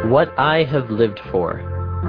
What I have lived for.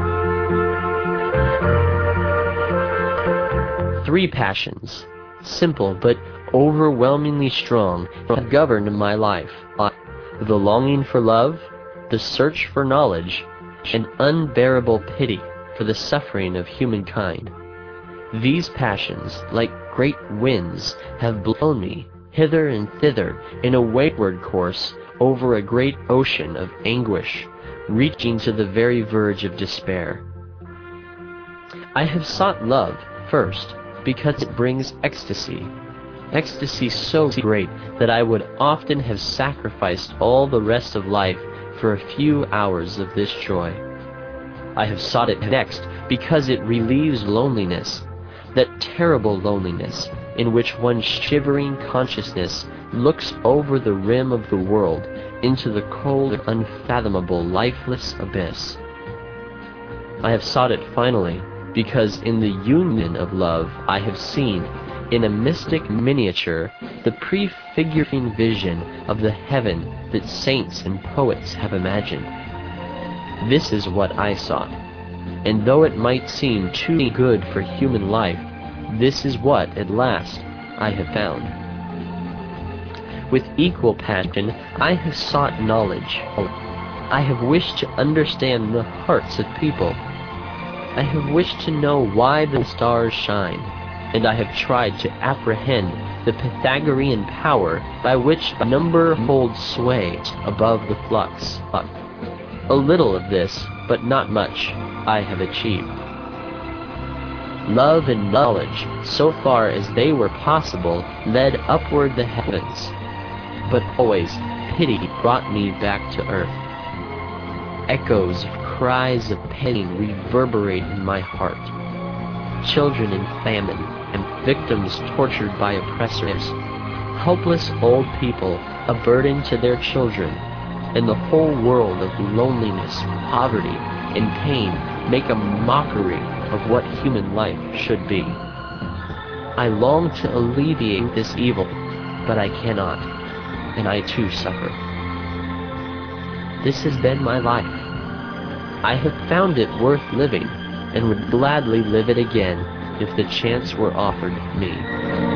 3 passions, simple but overwhelmingly strong, have governed my life: the longing for love, the search for knowledge, and unbearable pity for the suffering of humankind. These passions, like great winds, have blown me hither and thither in a wayward course over a great ocean of anguish, reaching to the very verge of despair. I have sought love first because it brings ecstasy so great that I would often have sacrificed all the rest of life for a few hours of this joy. I have sought it next because it relieves loneliness, that terrible loneliness in which one's shivering consciousness looks over the rim of the world into the cold, unfathomable, lifeless abyss. I have sought it finally because in the union of love I have seen, in a mystic miniature, the prefiguring vision of the heaven that saints and poets have imagined. This is what I sought, and though it might seem too good for human life, this is what, at last, I have found. With equal passion, I have sought knowledge. I have wished to understand the hearts of people. I have wished to know why the stars shine, and I have tried to apprehend the Pythagorean power by which number holds sway above the flux. A little of this, but not much, I have achieved. Love and knowledge, so far as they were possible, led upward the heavens, but always pity brought me back to earth. Echoes of cries of pain reverberate in my heart. Children in famine, and victims tortured by oppressors, helpless old people a burden to their children, and the whole world of loneliness, poverty, and pain make a mockery of what human life should be. I long to alleviate this evil, but I cannot, and I too suffer. This has been my life. I have found it worth living, and would gladly live it again if the chance were offered me.